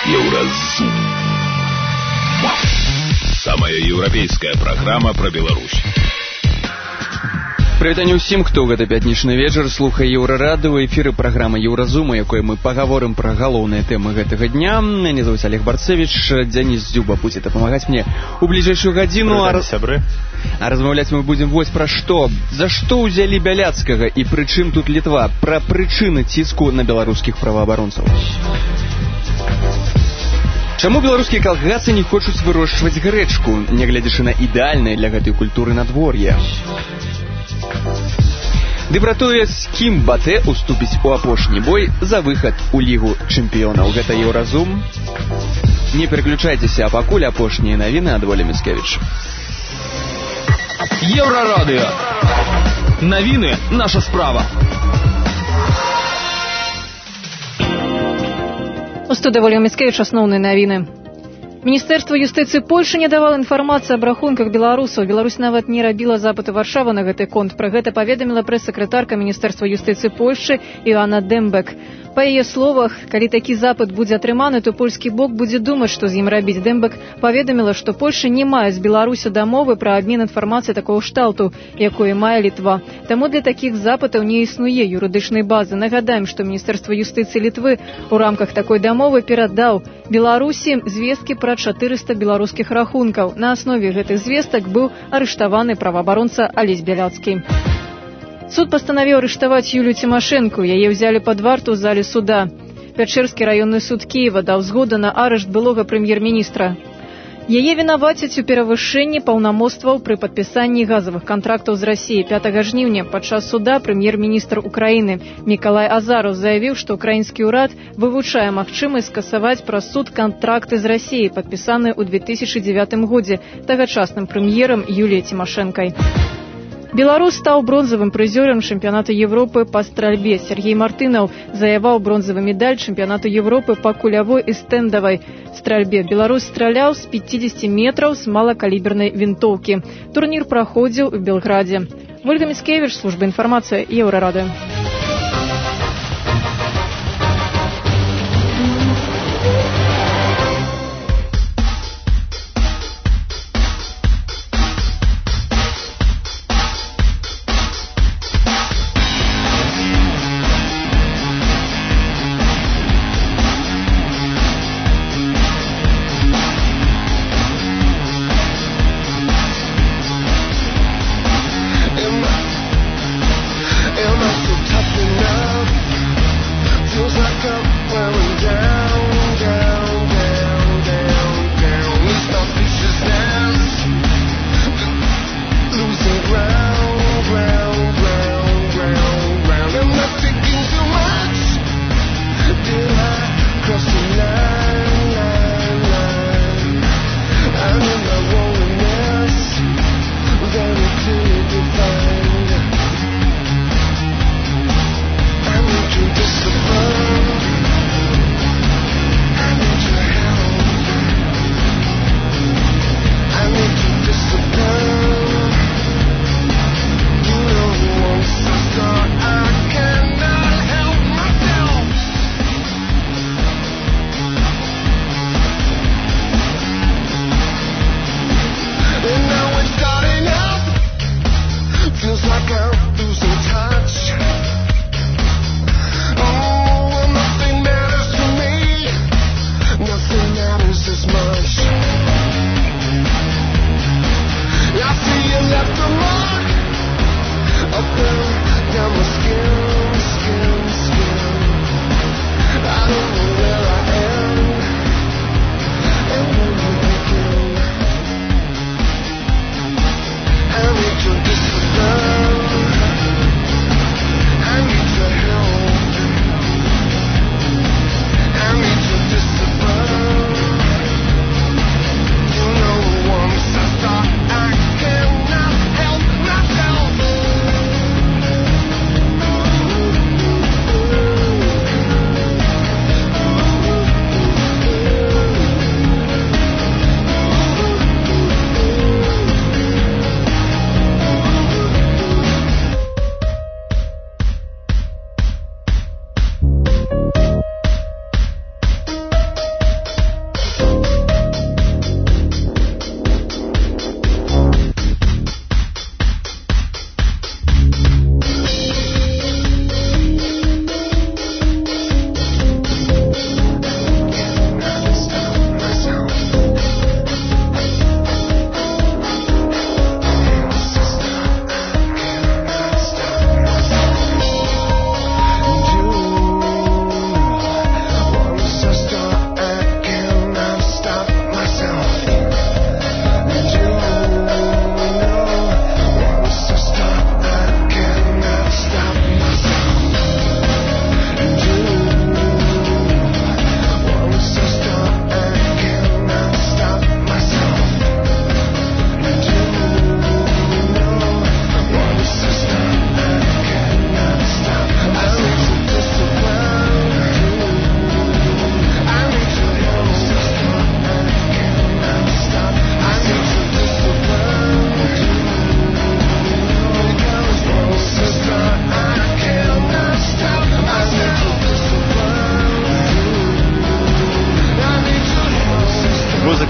Еўразум. Самая еўрапейская праграма пра Беларусь. Прывітанне ўсім, хто гэты пятнічны вечар слухае Еўрарадыё, эфіры праграмы Еўразум, у якой мы пагаворым пра галоўныя тэмы гэтага дня. Мяне зовут Олег Барцевич, Дзяніс Дзюба будзе дапамагаць мне у бліжэйшую гадзіну. А размаўляць мы будзем вось пра што. За што ўзялі Бяляцкага і пры чым тут Літва? Пра прычыны ціску на беларускіх праваабаронцаў. Чаму беларускія калгасы не хочуць вырошчваць грэчку, нягледзячы на ідэальнае для гэтай культуры надвор'е? Ды пра тое, з кім Батэ уступіць у апошні бой за выхад у Лігу чэмпіёнаў. Гэта Еўразум. Не пераключайцеся, а пакуль апошнія навіны ад Волі Міцкевіч. Еўрарадыё. Навіны – наша справа. У студыі Воля Міцкевіч асноўныя навіны. Міністэрства юстыцыі Польшчы не давала інфармацыі аб рахунках беларусаў. Беларусь нават не рабіла запыты Варшавы на гэты конт. Пра гэта паведаміла прэс-сакратарка Міністэрства юстыцыі Польшчы Іанна Дэмбек. Па яе словах, калі такі запыт будзе атрыманы, то польскі бок будзе думаць, што з ім рабіць. Дэмбек паведаміла, што Польшча не мае з Беларусі дамовы пра абмен інфармацыяй такого шталту, якое мае Літва. Таму для такіх запытаў не існуе юрыдычнай базы. Нагадаем, што Міністэрства юстыцыі Літвы у рамках такой дамовы перадаў Беларусі звесткі пра 400 беларускіх рахункаў. На аснове гэтых звестак быў арыштаваны праваабаронца Алесь Бяляцкі. Суд пастанавіў арыштаваць Юлію Цімашэнку. Яе ўзялі пад варту ў зале суда. Пячэрскі раённы суд Кіева даў згоду на арышт былога прэм'ер-міністра. Яе вінавацяць у перавышэнні паўнамоцтваў пры падпісанні газавых кантрактаў з Расіяй. 5 жніўня падчас суда прэм'ер-міністр Украіны Мікалай Азаров заявіў, што украінскі ўрад вывучае магчымасць скасаваць праз суд кантракты з Расіяй, падпісаныя ў 2009 годзе тагачасным прэм'ерам Юліяй Цімашэнкай. Беларус стаў бронзавым прызёрам чэмпіянату Европы па стральбе. Сергей Мартынаў заваяваў бронзавы медаль чэмпіянату Европы па кулявой і стэндавай стральбе. Беларус страляў з 50 метраў з малакалібернай вінтоўкі. Турнір праходзіў у Белградзе. Ольга Міцкевіч, служба інфармацыі, Еўрарадыё. Am I so tired?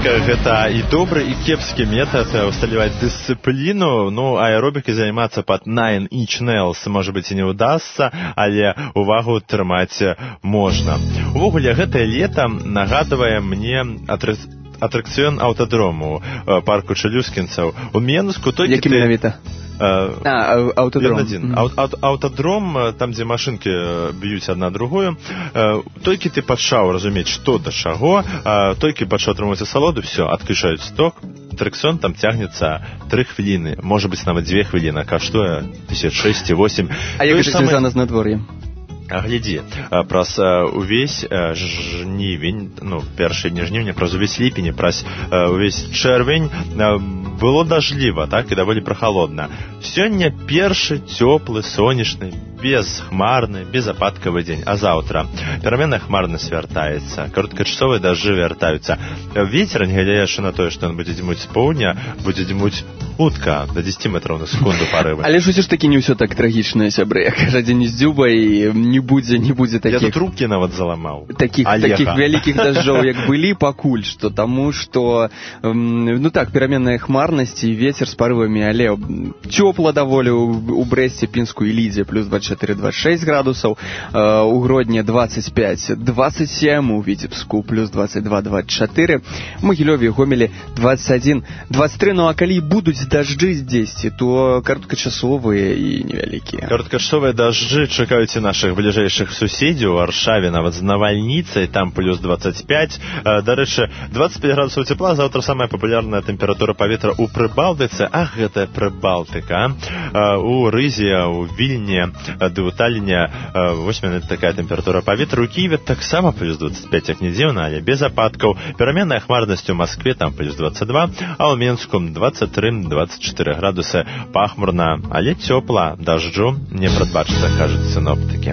гэта і добры, і кепскі метад усталяваць дысцыпліну. Ну, аэробікай займацца пад 9 Inch Nails, можа быць, і не ўдасца, але увагу трымаць можна. Увогуле, гэтае лета нагадвае мне атракцыён аўтадрому парку Чалюскінцаў у Менску. Які менавіта? Аўтадром. Аўтадром, там, дзе машынкі б'юць адна другую. Толькі ты пачаў разумець, што да чаго, толькі пачаў атрымаць асалоду, все, адключаюць сток. Атракцыён там цягнецца 3 хвіліны, можа быць, нават 2 хвіліны, каштуе 6-8. А як гэта звязана з надвор'ем? Глядзі, праз увесь жнівень, ну, першы дні жніўня, праз увесь ліпень, праз увесь чэрвень было дажліва, так, і даволі прахалодна. Сёння першы цёплы, сонечны, безхмарны, безападкавы дзень, а заўтра пераменная хмарнасць вяртаецца, кароткачасовыя дажджы вяртаюцца. Вецер, нягледзячы на тое, што ён будзе дзьмуць з поўдня, будзе дзьмуць хутка, да 10 метраў на секунду парывы. Але ж усё ж такі не ўсё так трагічна, сябры. Як кажа Дзеніс Дзюба, і не будзе такіх... Я тут рукі нават заламаў. Такіх вялікіх дажджоў, як былі пакуль што, таму што, ну так, пераменная хмарнасць і вецер з парывамі, але цёпла даволі у Брэсце, Пінску і Лідзе, плюс 24-26 градусаў, у Гродні 25-27, у Віцебску плюс 22-24, у Магілёве і Гомелі 21-23, ну а калі будуць дажджы здесьці, то кароткачасовыя і невялікія. Кароткачасовыя дажджы чакаюць і нашых бліжэйшых суседзяў, у Варшаве нават з навальніцай, там плюс 25. Дарэчы, 25 градусаў цепла, заўтра самая папулярная тэмпература паветра ў Прыбалтыцы, ах, гэтая Прыбалтыка, у Рызе, у Вільні, ды ў Таліне, вось менавіта такая тэмпература паветра. У Кіеве таксама плюс 25, як не дзіўна, але без ападкаў. Пераменная хмарнасць у Маскве, там плюс 22, а ў Менску 23-24 градусы, пахмурна, але цёпла, дажджу не прадбачыцца, кажуць синоптыкі.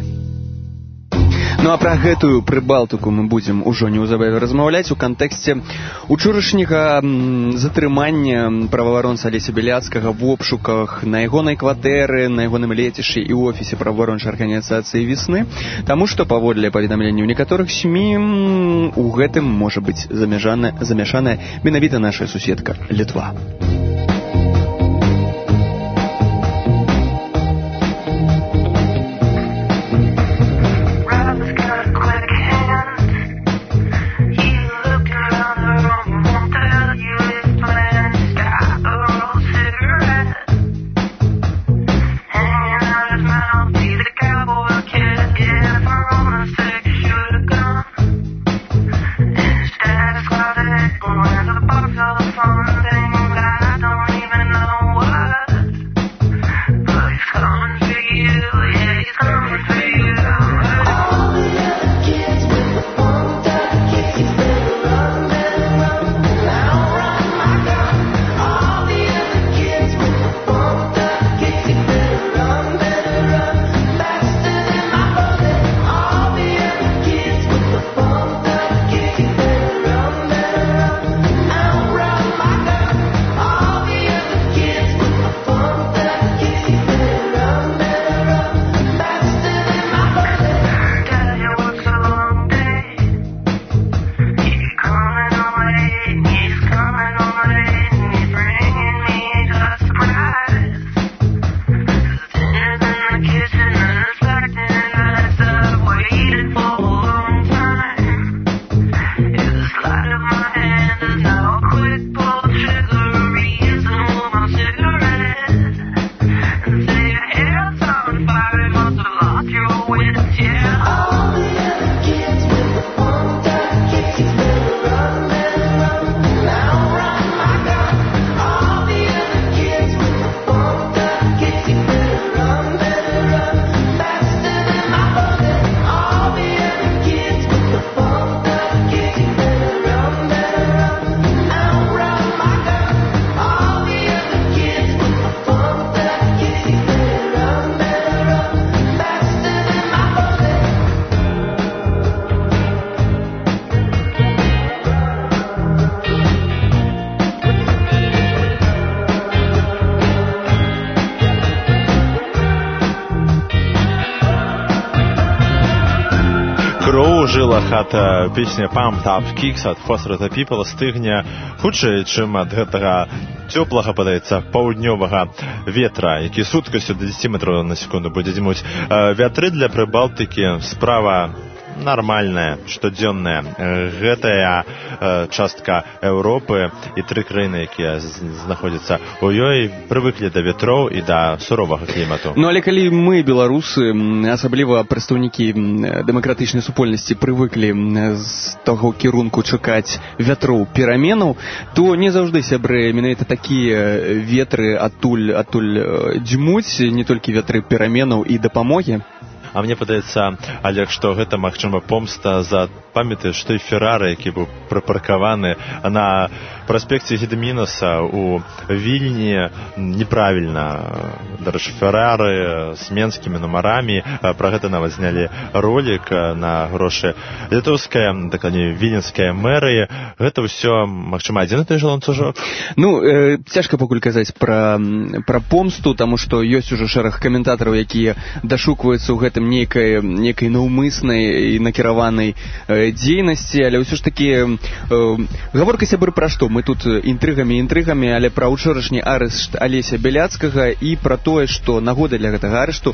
Ну а пра гэтую Прыбалтыку мы будзем ужо неўзабаве размаўляць у кантэксце учорашняга затрымання праваабаронца Алеся Беляцкага в обшуках на ягонай кватэры, на ягоным лецішчы і ў офісе праваабарончай арганізацыі «Весны», таму што, паводле паведамленняў некаторых СМІ, у гэтым можа быць замяшаная менавіта наша суседка Літва. I don't ад песні Pumped Up Kicks ад Foster the People стыгне хутчэй, чым ад гэтага цёплага, падаецца, паўднёвага ветра, які з хуткасцю до 10 метраў на секунду будзе дзьмуць. Вятры для Прыбалтыкі справа нармальная, штодзённая. Гэтая частка Еўропы і 3 краіны, якія знаходзяцца ў ёй, прывыклі да ветроў і да суровага клімату. Ну, але калі мы, беларусы, асабліва прадстаўнікі дэмакратычнай супольнасці, прывыклі з таго кірунку чакаць вятроў пераменаў, то не заўжды, сябры, менавіта такія ветры адтуль дзьмуць, не толькі вятры пераменаў і дапамогі. А мне падаецца, Олег, што гэта, магчыма, помста за, памятаеш, той Феррары, які быў прыпаркаваны на праспекце Гедымінаса ў Вільні неправільна. Дарэчы, Феррары з менскімі нумарамі, пра гэта нават знялі ролік на грошы літоўская, дакладней, віленская мэрыі. Гэта ўсё, магчыма, адзін і той жа ланцужок? Ну, цяжка пакуль казаць пра помсту, таму што ёсць ужо шэраг каментатараў, якія дашукваюцца ў гэтым нейкай наўмыснай і накіраванай дзейнасці, але ўсё ж такі гаворка, сябры, пра што? Мы тут інтрыгамі, але пра ўчорашні арышт Алеся Бяляцкага і пра тое, што нагодай для гэтага арышту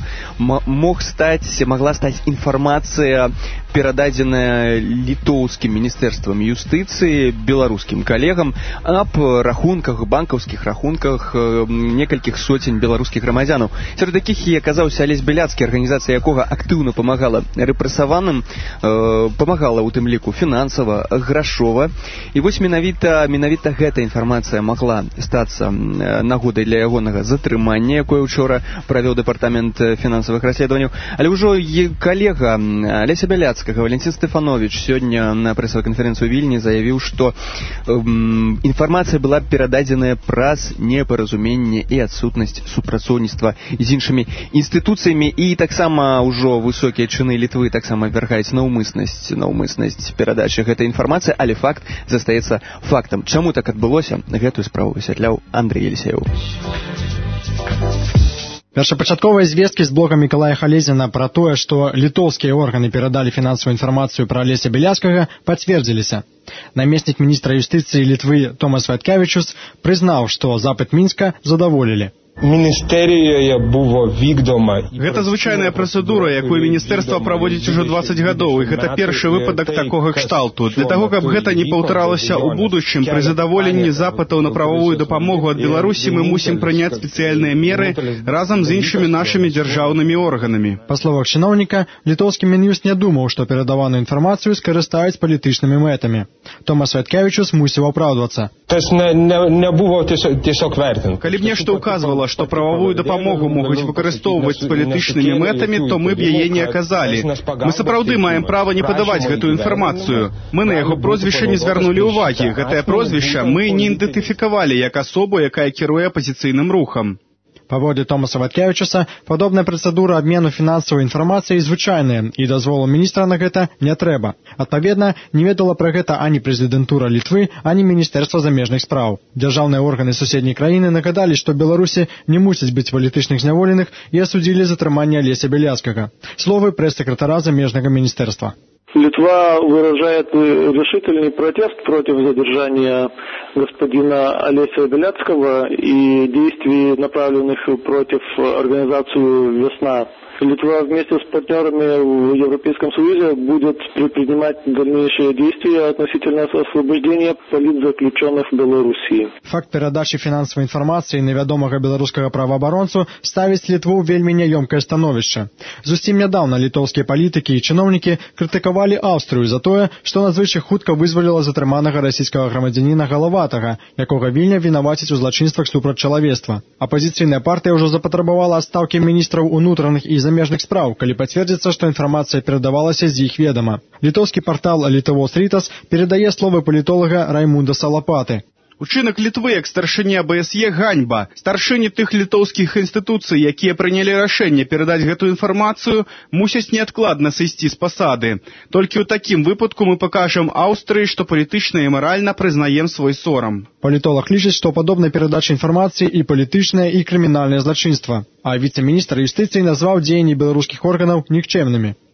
магла стаць інфармацыя, перададзеная літоўскім міністэрствам юстыцыі беларускім калегам аб рахунках, банкаўскіх рахунках некалькіх соцень беларускіх грамадзянаў. Сярод якіх і аказаўся Алесь Бяляцкі, арганізацыя якога актыўна памагала рэпрэсаваным, памагала у тым ліку фінансава, грашова. І вось менавіта гэта інфармацыя магла стацца нагодай для ягонага затрымання, якое учора правёў дэпартамент фінансавых расследаванняў. Але ўжо калега Алеся Бяляцкага, Валентин Стефанович, сёння на прэсавай канферэнцыі ў Вільні заявіў, што інфармацыя была перададзеная праз непаразуменне і адсутнасць супрацоўніцтва з іншымі інстытуцыямі, і таксама ўжо высокія чыны Літвы таксама абвяргаюць наўмыснасць перадачы гэтай інфармацыі, але факт застаецца фактам. Чаму так адбылося? Гэтую справу высвятляў Андрэй Елісееў. Першапачатковыя звесткі з блога Мікалая Халезіна пра тое, што літоўскія органы перадалі фінансавую інфармацыю пра Алеся Бяляцкага, пацвердзіліся. Намеснік міністра юстыцыі Літвы Томас Вайткевічус прызнаў, што запыт Мінска задаволілі. Гэта звычайная працэдура, якую міністэрства праводзіць ужо 20 гадоў, і гэта першы выпадак такога кшталту. Для таго, каб гэта не паўтаралася ў будучым, пры задаволенні запытаў на правовую дапамогу ад Беларусі мы мусім прыняць спецыяльныя меры разам з іншымі нашымі дзяржаўнымі органамі. Па словах чыноўніка, літоўскі Мін'юст не думаў, што перадаваную інфармацыю скарыстаюць палітычнымі мэтамі. Томас Вайткевічус мусіў апраўдвацца. Калі б нешта ўказвала, што прававую дапамогу могуць выкарыстоўваць з палітычнымі мэтамі, то мы б яе не аказалі. Мы сапраўды маем права не падаваць гэтую інфармацыю. Мы на яго прозвішча не звярнулі ўвагі. Гэтае прозвішча мы не ідэнтыфікавалі як асобу, якая кіруе апазіцыйным рухам. Паводле Томаса Вайткевічуса, падобная працэдура абмену фінансавай інфармацыі звычайная, і дазволу міністра на гэта не трэба. Адпаведна, не ведала пра гэта ані прэзідэнтура Літвы, ані Міністэрства замежных спраў. Дзяржаўныя органы суседняй краіны нагадалі, што Беларусі не мусіць быць палітычных зняволеных, і асудзілі затрыманне Алеся Бяляцкага. Словы прэс-сакратара замежнага міністэрства. Литва выражает решительный протест против задержания господина Алеся Бяляцкого и действий, направленных против организации «Весна». Литва вместе с партнерами в Европейском Союзе будет предпринимать дальнейшие действия относительно освобождения политзаключенных в Белоруссии. Факт перадачи фінансавай інфармацыі на вядомага беларускага праваабаронцу ставіць Літву вельмі няёмкае становішча. Зусім нядаўна літоўскія палітыкі і чыноўнікі крытыкавалі Аўстрыю за тое, што надзвычай хутка вызваліла затрыманага расійскага грамадзяніна Галаватага, якога Вільня вінаваціць у злачынствах супраць чалавецтва. Апазіцыйная партыя ўжо запатрабавала адстаўкі міністраў унутраных і замежных спраў, калі пацвердзіцца, што інфармацыя перадавалася з іх ведама. Літоўскі партал Літавос Рітас перадае словы палітолага Раймунда Салапаты. Учынак Літвы як старшыні АБСЕ ганьба. Старшыні тых літоўскіх інстытуцый, якія прынялі рашэнне перадаць гэтую інфармацыю, мусяць неадкладна сысці з пасады. Толькі ў такім выпадку мы пакажам Аўстрыі, што палітычна і маральна прызнаем свой сорам. Палітолог лічыць, што падобная перадача інфармацыі і палітычнае, і крымінальнае злачынства. А віцэ-міністр юстыцыі назваў дзеянні беларускіх органаў нікчэмнымі.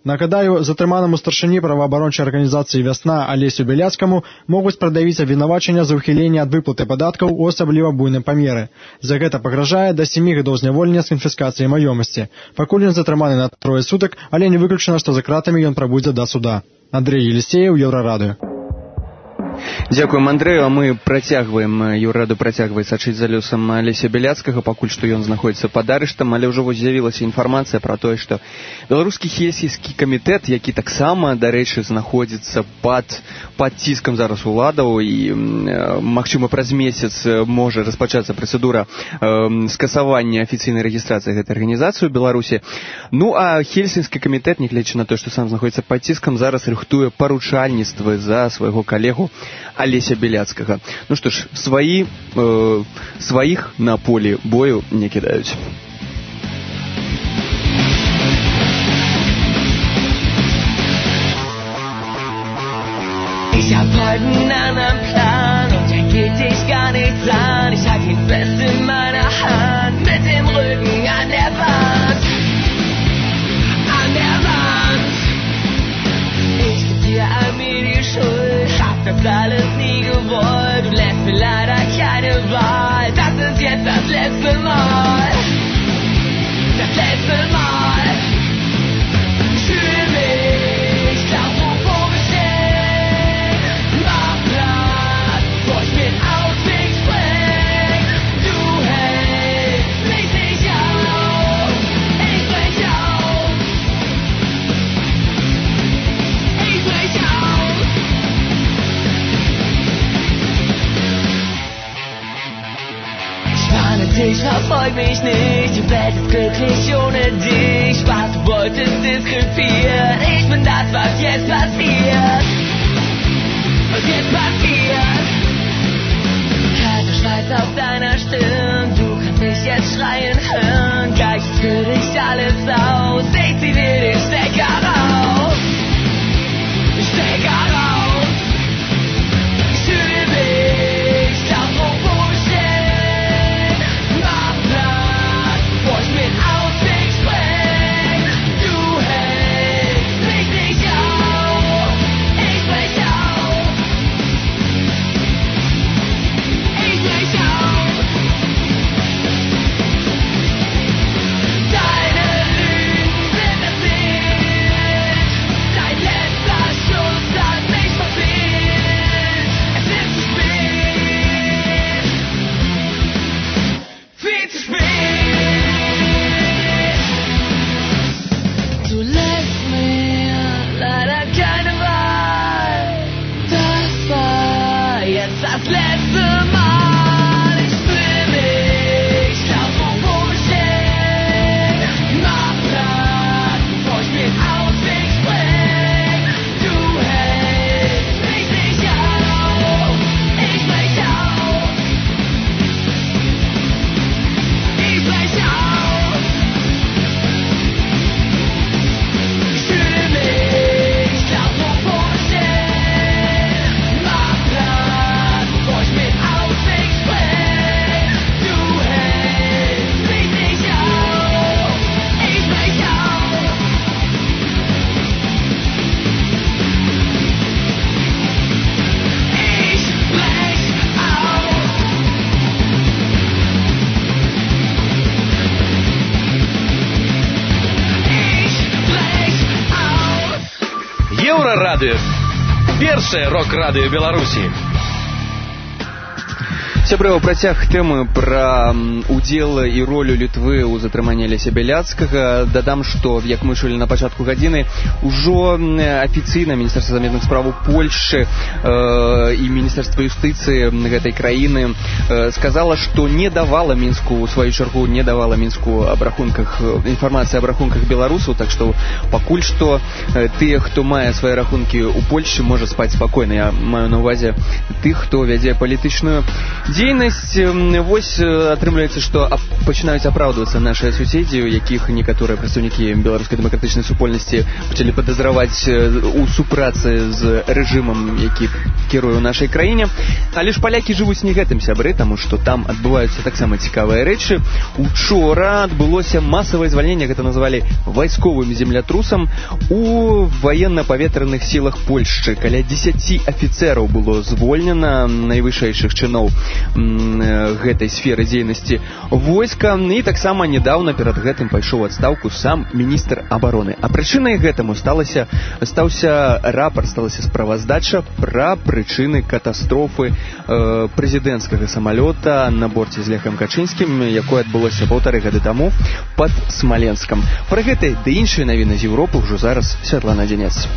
Нагадаю, затрыманаму старшыні праваабарончай арганізацыі «Вясна» Алесю Бяляцкаму могуць прадавіць абвінавачанне за ўхіленне ад выплаты падаткаў у асабліва буйным памеры. За гэта пагражае да 7 гадоў зняволення з канфіскацыяй маёмасці. Пакуль ён затрыманы на 3 сутак, але не выключана, што за кратамі ён прабудзе да суда. Андрей Елисеев, Еўрарадыё. Дзякуем, Андрэю, а мы працягваем, Еўраду працягвае сачыць за лёсам Алеся Бяляцкага, пакуль што ён знаходзіцца пад арыштам, але ўжо вось з'явілася інфармацыя пра тое, што беларускі хельсінскі камітэт, які таксама, дарэчы, знаходзіцца пад ціскам зараз уладаў і, магчыма, праз месяц можа распачацца працэдура скасавання афіцыйнай рэгістрацыі гэтай арганізацыі ў Беларусі. Ну, а хельсінскі камітэт, нягледзячы на тое, што сам знаходзіцца пад ціскам, зараз рыхтуе паручальніцтва за свайго калегу Алеся Бяляцкага. Ну што ж, сваіх на полі бою не кідаюць. Ich hab heute einen anderen Plan und der geht dich gar nichts an. Ich halt ihn fest in meiner Hand mit dem Rücken an der Wand. An der Wand. Ich geb dir an mir die Schuld. Hab das alles nie gewollt. Du lässt mir leider keine Wahl. Das ist jetzt das letzte Mal. Das letzte Mal. Ich fühl mich klar, wo wir stehen. Mach Platz, bevor ich mir den Ausweg spring. Du hältst mich nicht auf. Ich brech auf. Ich brech auf. Warne dich, verfolg mich nicht. Die Welt ist glücklich ohne dich. Was du wolltest, ist krepiert. Ich bin das, was jetzt passiert. Was jetzt passiert. Kalter Schweiß auf deiner Stirn. Du kannst mich jetzt schreien hören. Gleich ist für dich alles aus. Ich zieh dir den Stecker raus. Stecker raus. Ich fühle mich klar, wo wir stehen. Mach Platz, bevor ich mir den Ausweg spring. Du hältst mich nicht auf. Ich brech auf. Ich brech auf. Deine Lügen sind das Ziel. Dein letzter Schuss hat mich verfehlt. Es ist zu spät. Viel zu spät. Du lässt mir leider keine Wahl. Das war jetzt das letzte Mal. Ich fühl mich klar, wo wir stehen. Mach Platz, bevor ich mir den Ausweg spring. Du hältst mich nicht auf. Ich brech auf. Ich brech auf. Ich fühl mich klar, wo wir stehen. Mach Platz, bevor ich mir den Ausweg spring. Du hältst mich nicht auf. Ich brech auf. Ich brech auf. Ich brech auf. Еўрарадыё. Першае рок-радыё Беларусі. Сябры, у працяг тэмы пра удзел і ролю Літвы ў затрыманні Алеся Бяляцкага. Дадам, што, як мы чулі на пачатку гадзіны, ужо афіцыйна Міністэрства замежных справаў Польшчы і Міністэрства юстыцыі гэтай краіны сказала, што не давала Мінску, у сваю чаргу, не давала Мінску інфармацыі аб рахунках беларусаў, так што пакуль што тыя, хто мае свае рахункі ў Польшчы, можа спаць спакойна. Я маю на ўвазе тых, хто вядзе палітычную дзейнасць. Вось атрымліваецца, што пачынаюць апраўдвацца нашыя суседзі, у якіх некаторыя прадстаўнікі беларускай дэмакратычнай супольнасці пачалі падазраваць у супрацы з рэжымам, які кіруе ў нашай краіне. Але ж палякі жывуць не гэтым, сябры, таму што там адбываюцца таксама цікавыя рэчы. Учора адбылося масавае звальненне, гэта назвалі вайсковым землятрусам, у ваенна-паветраных сілах Польшчы. Каля 10 афіцэраў было звольнена, найвышэйшых чыноў гэтай сферы дзейнасці войска, і таксама недавно перад гэтым пайшоў у адстаўку сам міністр абароны. А прычынай гэтаму стаўся рапарт, сталася справаздача пра прычыны катастрофы прэзідэнцкага самалёта на борце з Лехам Качынскім, якое адбылося 1,5 гады таму пад Смаленскам. Пра гэтай ды іншыя навіны з Еўропы ўжо зараз Святлана Дзянец.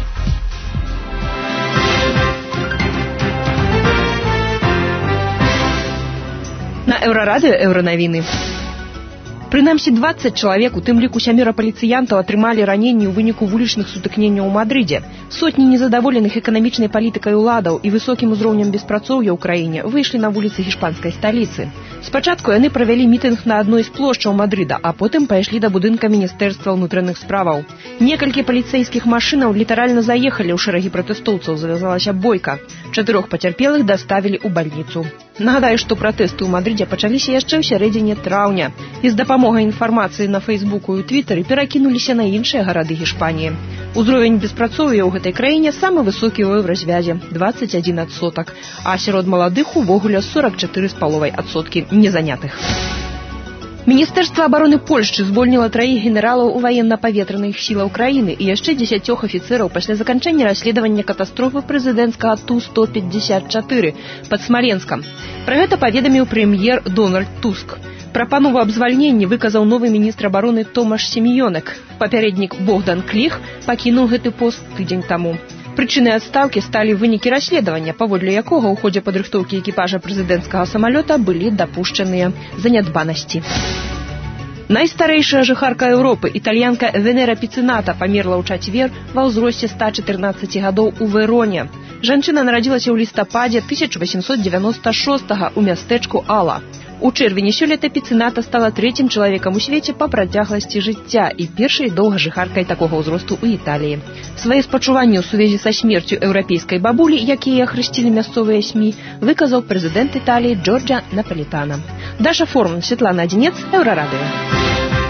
На Еўрарадыё еўранавіны. Прынамсі 20 чалавек, у тым ліку 7 паліцыянтаў, атрымалі раненні ў выніку вулічных сутыкненняў у Мадрыдзе. Сотні незадаволеных эканамічнай палітыкай уладаў і высокім узроўнем беспрацоўя ў краіне выйшлі на вуліцы гішпанскай сталіцы. Спачатку яны правялі мітынг на адной з плошчаў Мадрыда, а потым пайшлі да будынка Міністэрства ўнутраных справаў. Некалькі паліцэйскіх машынаў літаральна заехалі ў шэрагі пратэстоўцаў, завязалася бойка. 4 пацярпелых даставілі ў бальніцу. Нагадаю, што пратэсты ў Мадрыдзе пачаліся яшчэ ў сярэдзіне траўня і з дапамогай інфармацыі на Фейсбуку і Твітары перакінуліся на іншыя гарады Гішпаніі. Узровень беспрацоўя ў гэтай краіне самы высокі ў еўразвязе – 21%, а сярод маладых увогуле 44,5% незанятых. Міністэрства абароны Польшчы звольніла 3 генералаў у ваенна-паветраных сілаў краіны і яшчэ 10 афіцэраў пасля заканчэння расследавання катастрофы прэзідэнцкага Ту-154 пад Смаленскам. Пра гэта паведаміў прэм'ер Дональд Туск. Прапанову аб звальненні выказаў новы міністр абароны Томаш Семёнек. Папярэднік Богдан Кліх пакінуў гэты пост тыдзень таму. Прычынай адстаўкі сталі вынікі расследавання, паводле якога ў ходзе падрыхтоўкі экіпажа прэзідэнцкага самалёта былі дапушчаныя занядбанасці. Найстарэйшая жыхарка Еўропы, італьянка Венера Піцыната, памерла ў чацвер ва ўзросце 114 гадоў у Вероне. Жанчына нарадзілася ў лістападзе 1896 у мястэчку Ала. У чэрвені сёлета Піцыната стала 3-м чалавекам у свеце па працягласці жыцця і першай доўгажыхаркай такога ўзросту ў Італіі. Свае спачуванні ў сувязі са смерцю еўрапейскай бабулі, якія ахрысцілі мясцовыя СМІ, выказаў прэзідэнт Італіі Джорджа Напалітана. Даша Форман, Святлана Дзянец, Еўрарадыё.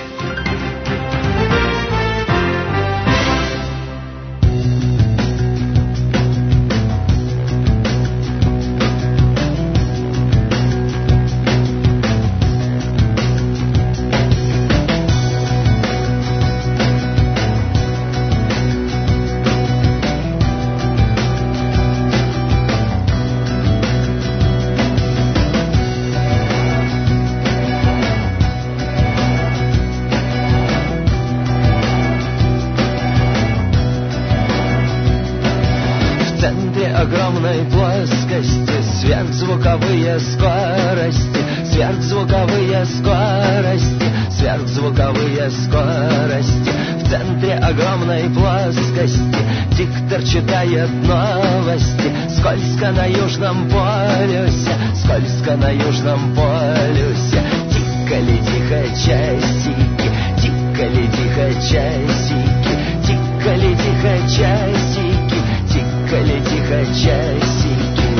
Огромной плоскости сверхзвуковые скорости, сверхзвуковые скорости, сверхзвуковые скорости. В центре огромной плоскости диктор читает новости. Скользко на южном полюсе, скользко на южном полюсе. Тикали тихо часики, тикали тихо часики, тикали тихо часики, тикали тихо часики.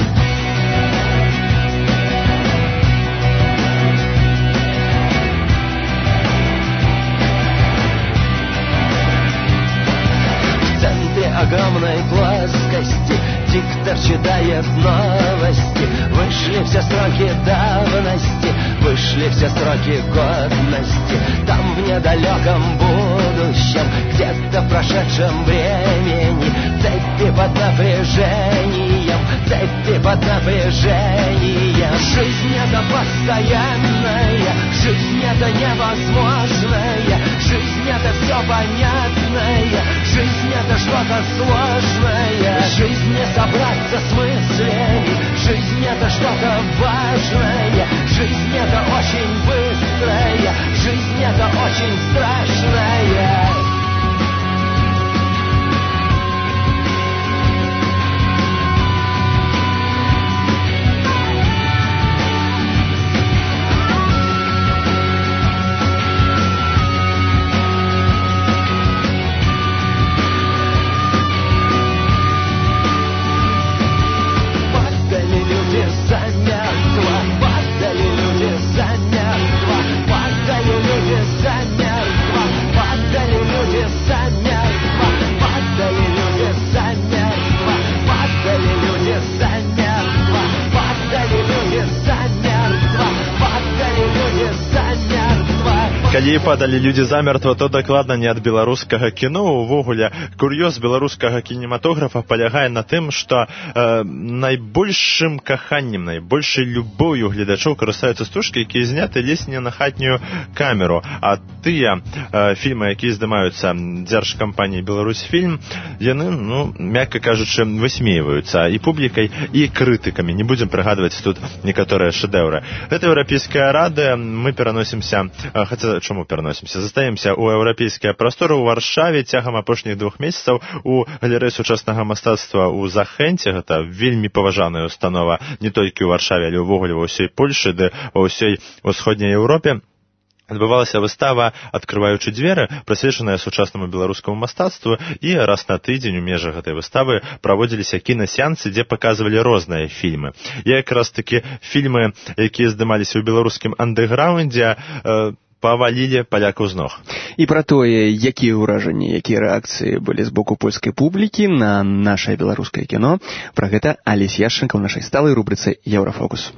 В центре огромной плоскости диктор читает новости. Вышли все сроки давности, вышли все сроки годности. Там в недалеком будущем, где-то в прошедшем времени, цепи под напряжением, цепи под напряжением. Жизнь это постоянная, жизнь это невозможная, жизнь это все понятное, жизнь это что-то сложное. Жизнь не собраться с мыслями, жизнь это что-то важное, жизнь это очень быстрая, жизнь это очень страшная. якія падалі людзі замертва, то дакладна не ад беларускага кіно. Увогуле, кур'ёз беларускага кінематографа палягае на тым, што найбольшым каханнем, найбольшай любоўю гледачоў карыстаюцца стужкі, якія зняты ледзь не на хатнюю камеру. А тыя фільмы, якія здымаюцца дзяржкампаніяй «Беларусьфільм», яны, мякка кажучы, высмейваюцца і публікай, і крытыкамі. Не будзем прыгадваць тут некаторыя шэдэўры. Гэта еўрапейская рада. Мы пераносімся, чаму пераносімся? Застаемся ў еўрапейскія прасторы ў Варшаве цягам апошніх 2 месяцаў у галерэі сучаснага мастацтва ў Захэнце. Гэта вельмі паважаная установа не толькі ў Варшаве, але ўвогуле ва ўсёй Польшы, ды ва ўсёй усходняй Еўропе. Адбывалася выстава «Адкрываючы дзверы», прысвечаная сучаснаму беларускаму мастацтву, і раз на тыдзень у межах гэтай выставы праводзіліся кінасеансы, дзе паказвалі розныя фільмы. І якраз такі фільмы, якія здымаліся ў беларускім андэграўндзе, павалілі палякаў з ног. І пра тое, якія ўражанні, якія рэакцыі былі з боку польскай публікі на нашае беларускае кіно, пра гэта Алесь Яшченка ў нашай сталай рубрыцы «Еўрафокус».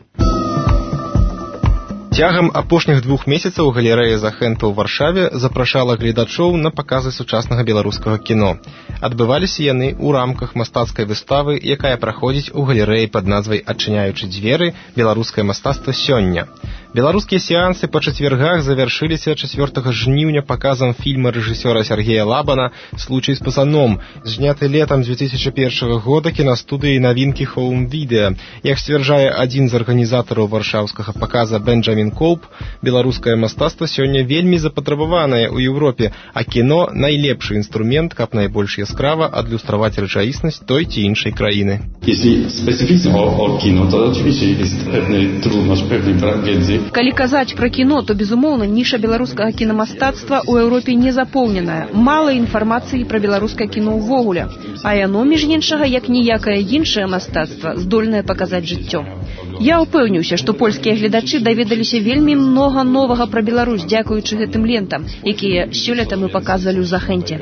Цягам апошніх 2 месяцаў галерэя Захэнта ў Варшаве запрашала гледачоў на паказы сучаснага беларускага кіно. Адбываліся яны ў рамках мастацкай выставы, якая праходзіць у галерэі пад назвай «Адчыняючы дзверы. Беларускае мастацтва сёння». Беларускія сеансы па чацвяргах завяршыліся 4 жніўня паказам фільма рэжысёра Сергея Лабана «Случай с пацаном», зняты летам 2001 года кінастудыяй «Навінкі Хоум-відэа». Як сцвярджае адзін з арганізатараў варшаўскага паказа Бенджамін Колб, беларускае мастацтва сёння вельмі запатрабаванае ў Еўропе, а кіно – найлепшы інструмент, каб найбольш яскрава адлюстраваць рэчаіснасць той ці іншай краіны. Jeśli specyficznie o kino, to oczywiście jest pewny trudność, pewny brak wiedzy. Калі казаць пра кіно, то, безумоўна, ніша беларускага кінамастацтва ў Еўропе не запоўненая. Мала інфармацыі пра беларускае кіно ўвогуле. А яно, між іншага, як ніякае іншае мастацтва, здольнае паказаць жыццё. Я ўпэўніўся, што польскія гледачы даведаліся вельмі многа новага пра Беларусь, дзякуючы гэтым лентам, якія сёлета мы паказвалі ў Захэнце.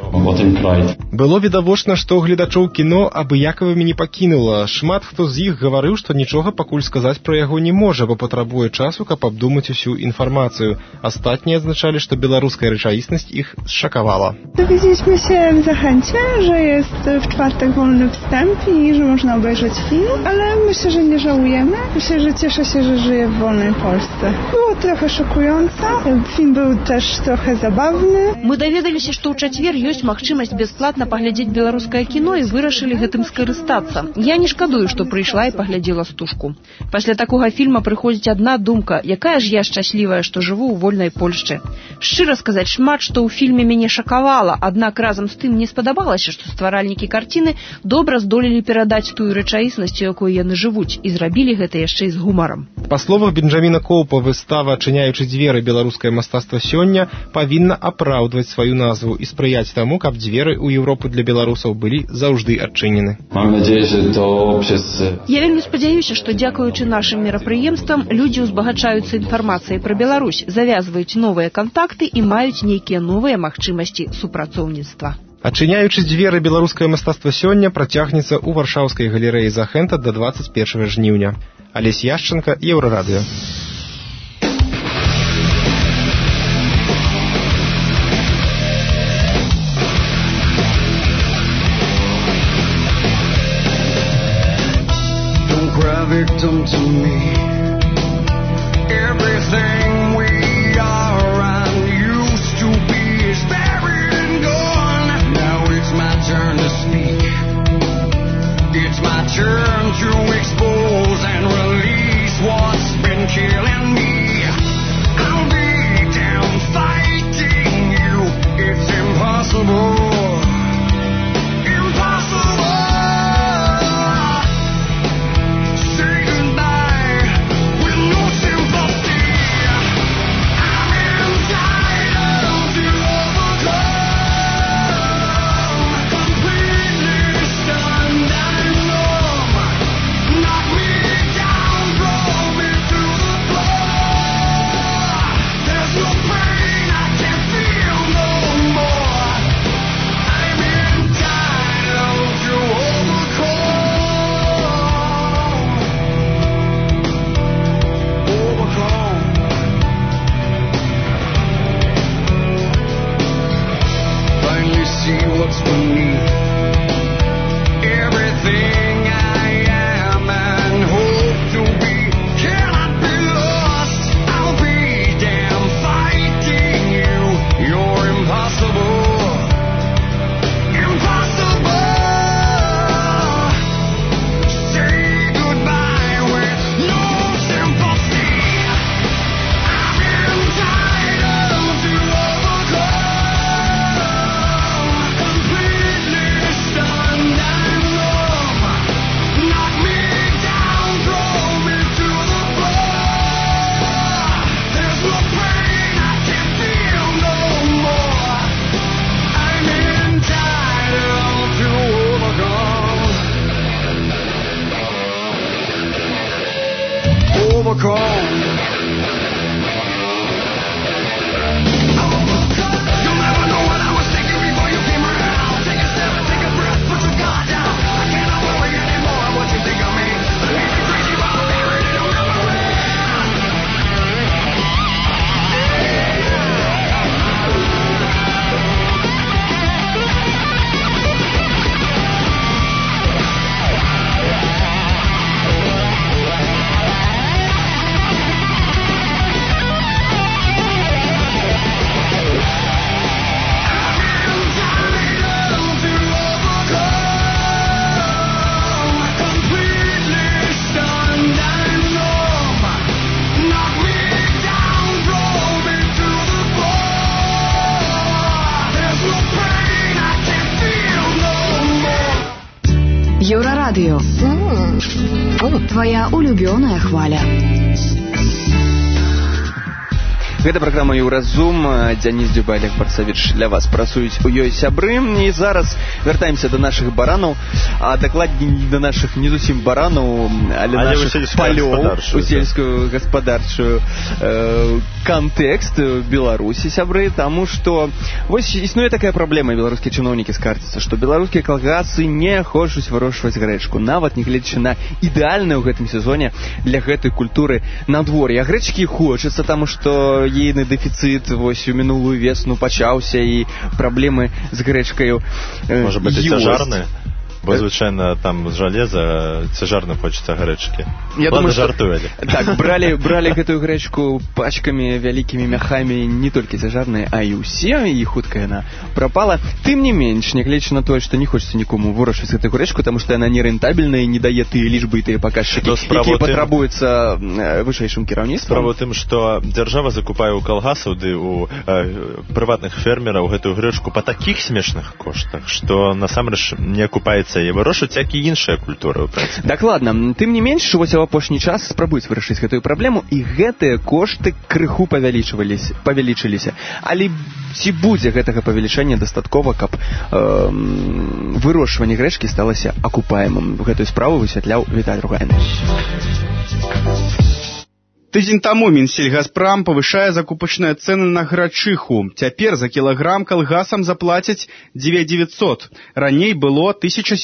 Было відавочна, што гледачоў кіно абыякавымі не пакінула. Шмат хто з іх гаварыў, што нічога пакуль сказаць пра яго не можа, бо патрабуе часу, каб абдумаць усю інфармацыю. Астатнія адзначалі, што беларуская рэчаіснасць іх zszokowała. Dowiedzieliśmy się w Zachęcie, że jest w czwartek wolny wstęp i że można obejrzeć film, ale myślę, że nie żałujemy. Myślę, że cieszę się, że żyję w wolnej Polsce. Było trochę szokujące, film był też trochę zabawny. Мы даведаліся, што ў чацвер ёсць магчымасць бясплатна паглядзець беларускае кіно і вырашылі гэтым скарыстацца. Я не шкадую, што прыйшла і паглядзела стужку. Пасля такога фільма прыходзіць адна думка, якая ж я шчаслівая, што жыву ў вольнай Польшчы. Шчыра сказаць, шмат што ў фільме мяне шакавала, аднак разам з тым не спадабалася, што стваральнікі карціны добра здолелі перадаць тую рэчаіснасць, у якой яны жывуць, і зрабілі гэта яшчэ і з гумарам. Па словах Бенджаміна Коупа, выстава «Адчыняючы дзверы. Беларускае мастацтва сёння» павінна апраўдваць сваю назву і спрыяць таму, каб дзверы ў Еўропу для беларусаў былі заўжды адчынены. Я вельмі спадзяюся, што дзякуючы нашым мерапрыемствам людзі ўзбагачаюцца інфармацыяй пра Беларусь, завязваюць новыя кантакты і маюць нейкія новыя магчымасці супрацоўніцтва. Адчыняючы дзверы беларускае мастацтва сёння працягнецца ў варшаўскай галерэі Захэнта да 21 жніўня. Алесь Яшченка, Еўрарадыё. Don't cry victim to me. Everything we are and used to be is buried and gone. Now it's my turn to speak. It's my turn to expose and release what's been killing me. I'll be down fighting you. It's impossible. Not overcome. Еўрарадыё. Твоя улюбёная хваля. Гэта праграма «Еўразум». Дзяніс Дзюба, Олег Барцавіч для вас працуюць у ёй сябры. І зараз вяртаемся да нашых баранаў, а дакладней да нашых не зусім баранаў, але нашых палёў у сельскую гаспадарчую кантэкст Беларусі, сябры, таму што вось існуе такая праблема, беларускія чыноўнікі скардзяцца, што беларускія калгасы не хочуць вырошчваць грэчку, нават нягледзячы на ідэальнае ў гэтым сезоне для гэтай культуры надвор'е. А грэчкі хочацца, таму што ейны дэфіцыт вось у мінулую весну пачаўся, і праблемы з грэчкаю можа быць і цяжарныя, бо звычайна там з жалеза цяжарным хочацца грэчкі. Я думаю, жартую. Так, бралі гэтую грэчку пачкамі, вялікімі мяхамі, не толькі цяжарныя, а і ўсе, і хутка яна прапала. Тым не менш, нягледзячы на тое, што не хочацца нікому вырошчваць гэтую грэчку, таму што яна нерэнтабельная і не дае тыя лічбы і тыя паказчыкі, якія патрабуюцца вышэйшым кіраўніцтвам. Справа ў тым, што дзяржава закупае ў калгасаў ды ў прыватных фермераў гэтую грэчку па такіх смешных коштах, што насамрэч не акупаецца і вырошчваць, як і іншыя культуры. Дакладна. Тым не менш, вось у апошні час спрабуюць вырашыць гэтую праблему, і гэтыя кошты крыху павялічыліся. Але ці будзе гэтага павелічэння дастаткова, каб вырошчванне грэчкі сталася акупаемым? Гэтую справу высвятляў Віталь Ругайн. Тыдзень таму Мінсельгаспрам павышае закупачныя цэны на грачыху. Цяпер за кілаграм калгасам заплацяць 2900. Раней было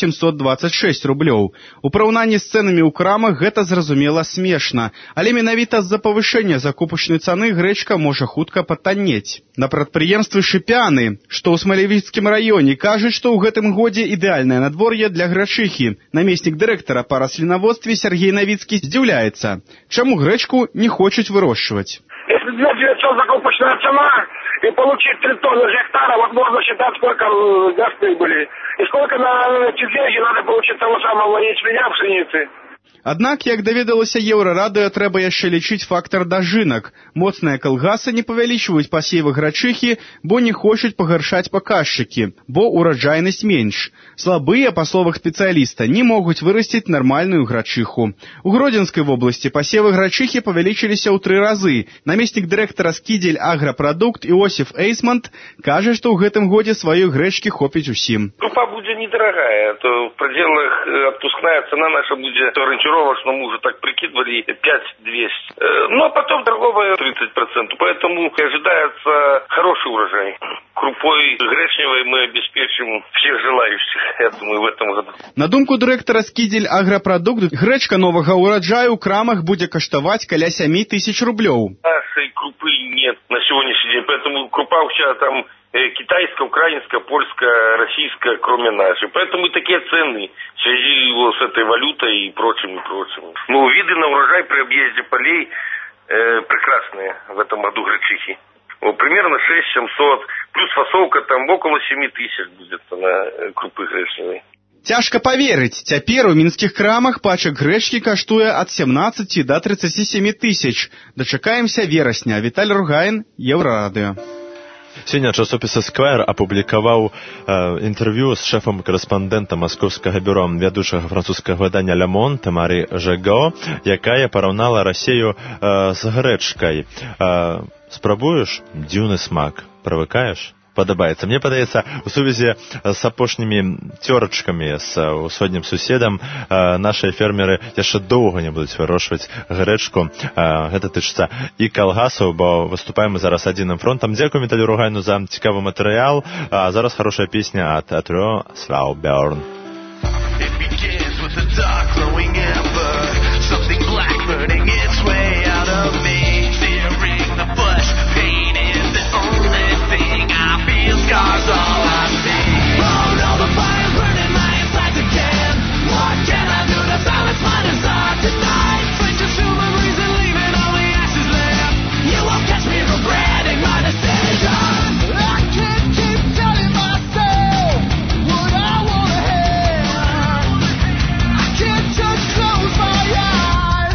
1726 рублёў. У параўнанні з цэнамі ў крамах гэта зразумела смешна, але менавіта з-за павышэння закупачнай цаны грэчка можа хутка патаннець. На прадпрыемствы Шыпяны, што ў Смалявіцкім раёне, кажуць, што ў гэтым годзе ідэальнае надвор'е для грачыхі. Намеснік дырэктара па раслінаводстве Сергей Навіцкі здзіўляецца, чаму грэчку не хочуць вырошчваць. Если 2900 закупочная цена и получить 3 тонны с гектара, вот можно считать, сколько gasты были. И сколько на эти деньги надо получить того самого ячменя, пшеницы. Аднак, як даведалася Еўрарадыё, трэба яшчэ лічыць фактар дажынак. Моцныя калгасы не павялічваюць пасевы грачыхі, бо не хочуць пагаршаць паказчыкі, бо ураджайнасць менш. Слабыя, па словах спецыяліста, не могуць вырасціць нармальную грачыху. У Гродзенскай вобласці пасевы грачыхі павялічыліся ў 3 разы. Намеснік дырэктара «Скідзель Аграпрадукт» Іосиф Эйсмонт кажа, што ў гэтым годзе сваёй грэчкі хопіць усім. Крупа будзе недорогая, то в пределах отпускная цена наша будет ориентировочно, мы уже так прикидывали, 5200. Ну, а потом торговая 30%, поэтому ожидается хороший урожай. Крупой гречневой мы обеспечим всех желающих, я думаю, в этом году. На думку дырэктара «Скідзель Аграпрадукт», грэчка новага ўраджаю ў крамах будзе каштаваць каля 7000 рублёў. Нашей крупы нет на сегодняшний день, поэтому крупа вся там китайская, украинская, польская, российская, кроме нашей. Поэтому и такие цены в связи с этой валютой и прочим, и прочим. Ну, виды на урожай при объезде полей прекрасные в этом году гречихи. Примерно 6700, плюс фасовка там около 7000 будет на крупы гречневой. Цяжка паверыць, цяпер у мінскіх крамах пачак грэчкі каштуе ад 17 до 37 тысяч. Дачакаемся верасня. Віталь Ругайн, Еўрарадыё. Сёння часопіс «Эсквайр» апублікаваў інтэрв'ю з шэфам-карэспандэнтам маскоўскага бюро вядучага французскага выдання «Le Monde» Марі Жего, якая параўнала Расію з грэчкай. Спрабуеш? Дзіўны смак. Прывыкаеш? падабаецца. Мне падаецца, у сувязі з апошнімі цёрачкамі з усходнім суседам нашыя фермеры яшчэ доўга не будуць вырошчваць грэчку. Гэта тычыцца і калгасаў, бо выступаем мы зараз адзіным фронтам. Дзякую Віталію Ругайну за цікавы матэрыял. А зараз хорошая песня ад Атро Свауберн. Something black burning its way out of me, fearing the flesh, pain is the only thing I feel, scars all I see. Oh no, the fire's burning my insides again. What can I do to silence my desire tonight? Switches to memories and leaving all the ashes left. You won't catch me regretting my decision. I can't keep telling myself what I wanna hear. I can't just close my eyes.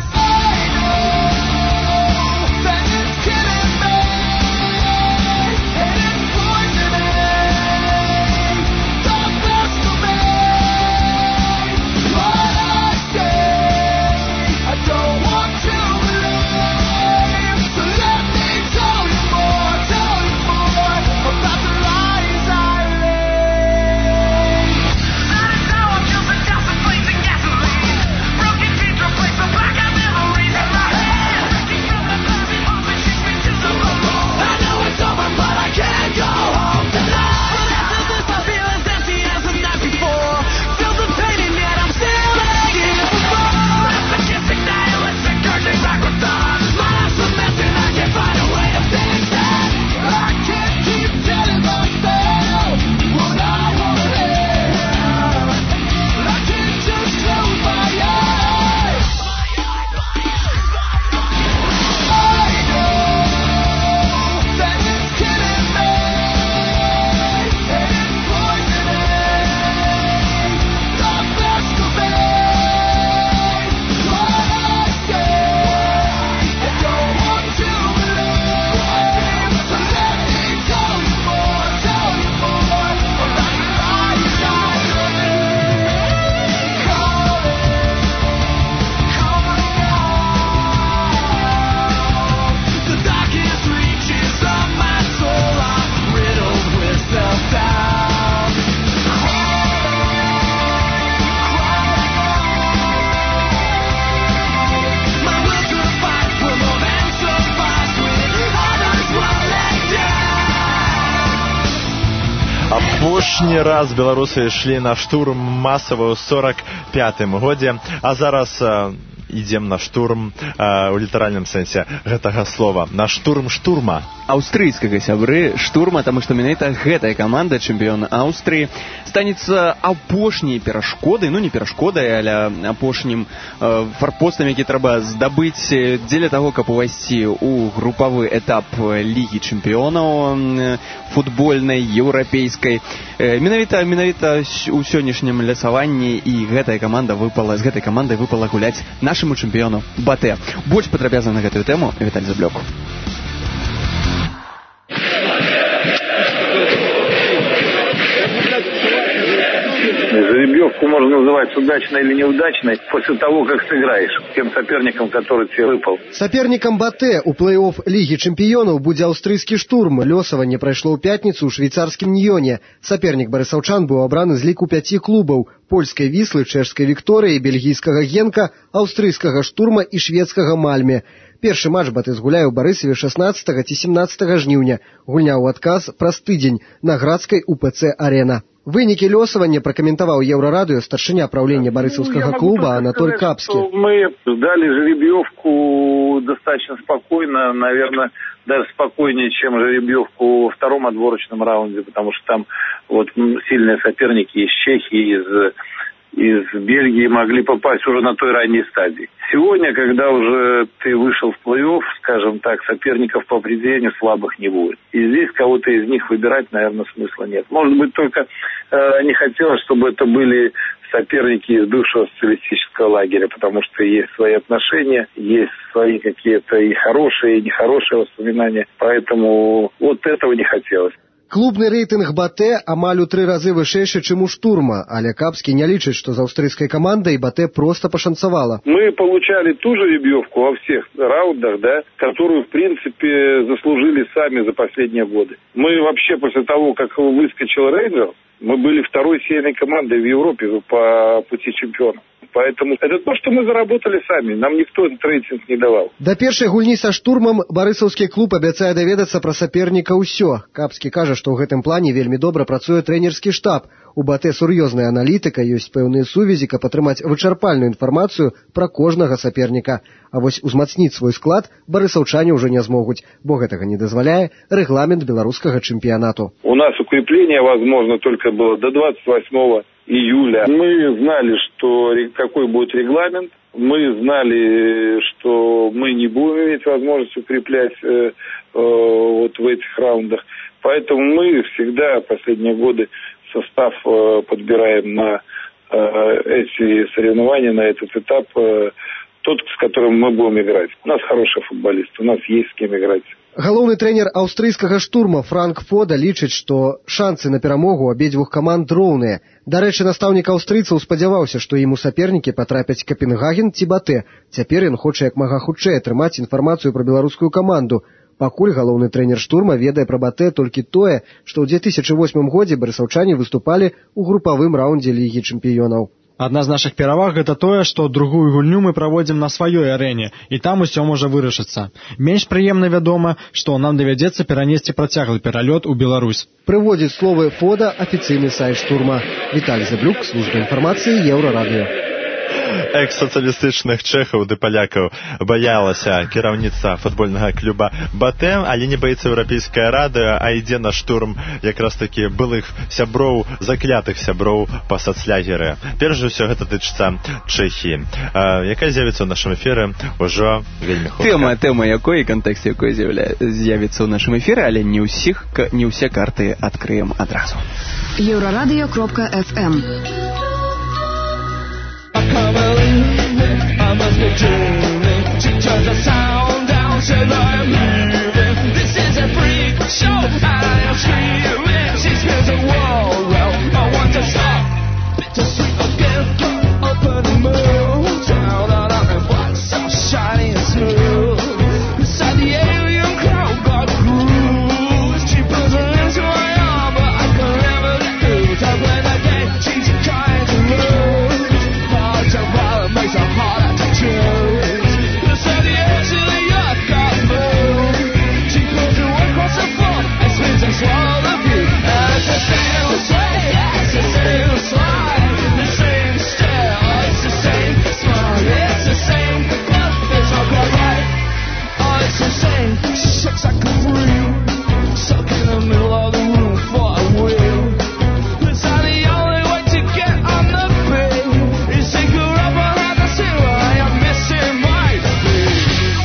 Апошні раз беларусы ішлі на штурм масавы ў 45-м годзе, а зараз ідзем на штурм у літаральным сэнсе гэтага слова, на штурм штурма. Аўстрыйскага сябры штурма, таму што менавіта гэтая каманда, чэмпіён Аўстрыі, станецца апошняй перашкодай, ну не перашкодай, але апошнім фарпостам, які трэба здабыць дзеля таго, каб увайсці ў групавы этап Лігі чэмпіёнаў футбольнай, еўрапейскай. Менавіта у сённяшнім лясаванні і гэтая каманда выпала, з гэтай камандай выпала гуляць нашаму чэмпіёну Батэ. Больш падрабязна на гэтую тэму Віталь Заблёк. Жеребьевку можно называть удачной или неудачной после того, как сыграешь с тем соперником, который тебе выпал. Соперником Батэ у плей-офф Лігі чэмпіёнаў будзе аўстрыйскі штурм. Лёсаванне прайшло ў пятніцу ў швейцарскім Ньёне. Сапернік барысаўчан быў абраны з ліку 5 клубаў: польскай Віслы, чэшскай Вікторыі, бельгійскага Генка, аўстрыйскага штурма і шведскага Мальме. Першы матч Батэ згуляе ў Барысаве 16 ці 17 жніўня. Гульня ў адказ праз тыдзень на градскай УПЦ Арена. Вынікі лёсавання пракаментаваў Еўрарадыё старшыня праўлення барысаўскага клуба Анатоль Капскі. Мы сдали жеребьевку достаточно спокойно, наверное, даже спокойнее, чем жеребьевку во втором отборочном раунде, потому что там вот сильные соперники из Чехии, из Бельгии могли попасть уже на той ранней стадии. Сегодня, когда уже ты вышел в плей-офф, скажем так, соперников по определению слабых не будет. И здесь кого-то из них выбирать, наверное, смысла нет. Может быть, только не хотелось, чтобы это были соперники из бывшего социалистического лагеря, потому что есть свои отношения, есть свои какие-то и хорошие, и нехорошие воспоминания. Поэтому вот этого не хотелось. Клубны рэйтынг Батэ амаль у 3 разы вышэйшы, чым у «Штурма», але Капскі не лічыць, што з аўстрыйскай камандай Батэ просто пашанцавала. Мы получали ту же жеребьевку во всех раундах, да, которую, в принципе, заслужили сами за последние годы. Мы вообще после того, как выскочил Рейнджерс, мы были второй сильной командой в Европе по пути чемпиона. Поэтому это то, что мы заработали сами. Нам никто этот рейтинг не давал. Да першай гульні са «Штурмам» барысаўскі клуб абяцае даведацца пра саперніка ўсё. Капскі кажа, што ў гэтым плане вельмі добра працуе трэнерскі штаб. У Батэ сур'ёзная аналітыка, ёсць пэўныя сувязі, каб атрымаць вычарпальную інфармацыю пра кожнага саперніка. А вось узмацніць свой склад барысаўчане ўжо не змогуць, бо гэтага не дазваляе рэгламент беларускага чэмпіянату. У нас укрепление возможно только было до 28 июля. Мы знали, какой будет регламент. Мы знали, что мы не будем иметь возможность укреплять вот в этих раундах. Поэтому мы всегда последние годы состав подбираем на эти соревнования, на этот этап, тот, с которым мы будем играть. У нас хороший футболист, у нас есть с кем играть. Галоўны трэнер аўстрыйскага «Штурма» Франк Фода лічыць, што шансы на перамогу абедзвюх каманд роўныя. Дарэчы, настаўнік аўстрыйцаў спадзяваўся, што ім у сапернікі патрапяць Капенгаген ці Батэ. Цяпер ён хоча як мага хутчэй атрымаць інфармацыю пра беларускую каманду. Пакуль галоўны трэнер «Штурма» ведае пра Батэ толькі тое, што ў 2008 годзе барысаўчане выступалі ў групавым раўндзе Лігі чэмпіёнаў. Адна з нашых пераваг гэта тое, што другую гульню мы праводзім на сваёй арэне, і там усё можа вырашыцца. Менш прыемна вядома, што нам давядзецца перанесці працяглы пералёт у Беларусь. Прыводзіць словы Фода афіцыйны сайт «Штурма». Віталій Заблюк, служба інфармацыі, Еўрарадыё. Экс-сацыялістычных чэхаў ды палякаў баялася кіраўніцтва футбольнага клуба Батэ, але не баіцца еўрапейская рада, а ідзе на штурм якраз такі былых сяброў, заклятых сяброў па сацлягеры. Перш за ўсё гэта тычыцца Чэхіі, якая з'явіцца ў нашым эфіры ўжо вельмі хутка. Тэма якой і кантэкст якой з'явіцца ў нашым эфіры, але не ўсе карты адкрыем адразу. Еўрарадыё.фм I must be dreaming. She turns the sound down, says I am leaving. This is a freak show, I am screaming. She spins the world round, I want to stop. To sleep again, open the moon. Down and black, so shiny and smooth. Inside the alien crowd, got grooves. She puts her into my arm, but I can never lose. I play the game, she's trying to lose. Makes it harder to choose. You said the edge of the yacht got moved. She pulls her way across the floor and spins and swallows the view. And it's the same way, it's the same slide, the same stare, it's the same smile, it's the same, but it's not quite right. Oh, it's the same, she shakes like a dream, stuck in the middle of the room for a wheel. It's not the only way to get on the beat. Is to go up behind the zero, I am missing my beat.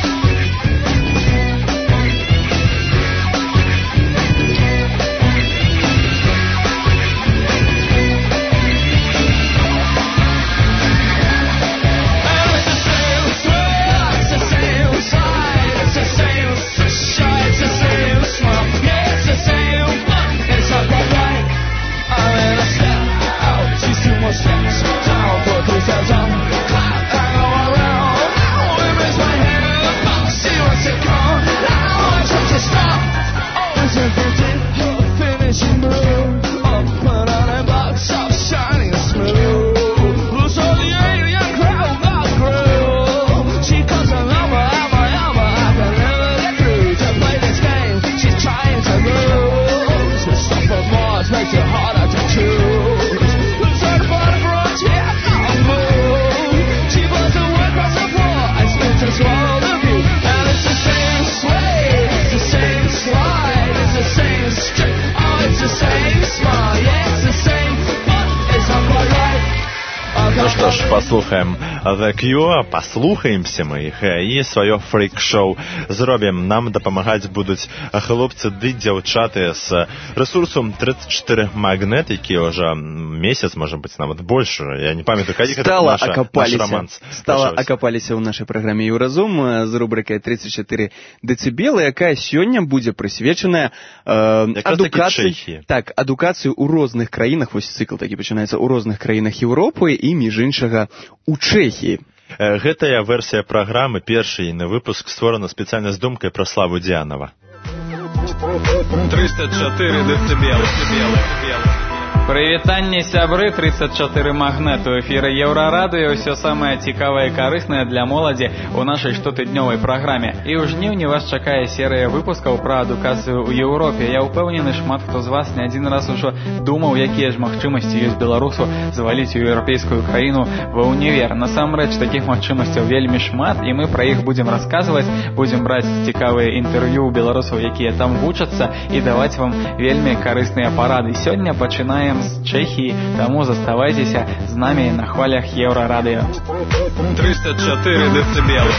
And it's the same thrill, it's the same side, it's the same shine, it's the same smile, yeah, it's the same, but it's not quite right. I'm in a step out, she's too much steps down, put those steps up, I go around, it makes my head up, she wants to come, now I try to stop, always inventing her finishing move, up and on a box, so shiny and smooth. So the alien crowd got groove, she comes along, I can never get through to play this game, she's trying to lose, the stuff from Mars makes it harder to choose. Inside the bottom frontier, got moved, she blows her way across the floor and spins and swallows the view. And it's the same sway, it's the same slide, it's the same strip, oh it's the same smile, yeah it's the same, but it's not quite right. Ну что ж, послухаем The Cure, паслухаемся мы іх і сваё фрейк-шоу зробім. Нам дапамагаць будуць хлопцы ды дзяўчаты з ресурсу 34 Магнет, які ўжо месяц, можа быць, нават больш, я не памятаю, калі гэта наш романс. Стала акапаліся ў нашай праграме «Еўразум» з рубрикай 34 дэцыбелы, якая сёння будзе прысвечаная адукацыі. Так, адукацыю ў розных краінах, вось цыкл такі пачынаецца ў розных краінах Еўропы і, між іншага, у Чэхіі. Гэтая версія праграмы, першы ейны выпуск, створана спецыяльна з думкай пра Славу Дзянова. 304 дэцыбелы. Прывітанне, сябры, 34 Магнет у эфіры Еўрарадыё, ўсё самае цікавае і карыснае для моладзі ў нашай штотыднёвай праграме. І ў жніўні вас чакае серыя выпускаў пра адукацыю ў Еўропе. Я ўпэўнены, шмат хто з вас не адзін раз ужо думаў, якія ж магчымасці ёсць беларусу зваліць у еўрапейскую краіну ва ўнівер. Насамрэч, такіх магчымасцяў вельмі шмат, і мы пра іх будзем расказваць, будзем браць цікавыя інтэрв'ю ў беларусаў, якія там вучацца, і даваць вам вельмі карысныя парады. Сёння пачынаем з Чэхіі, таму заставайцеся з намі на хвалях Еўрарадыё. 304 дэцыбелы.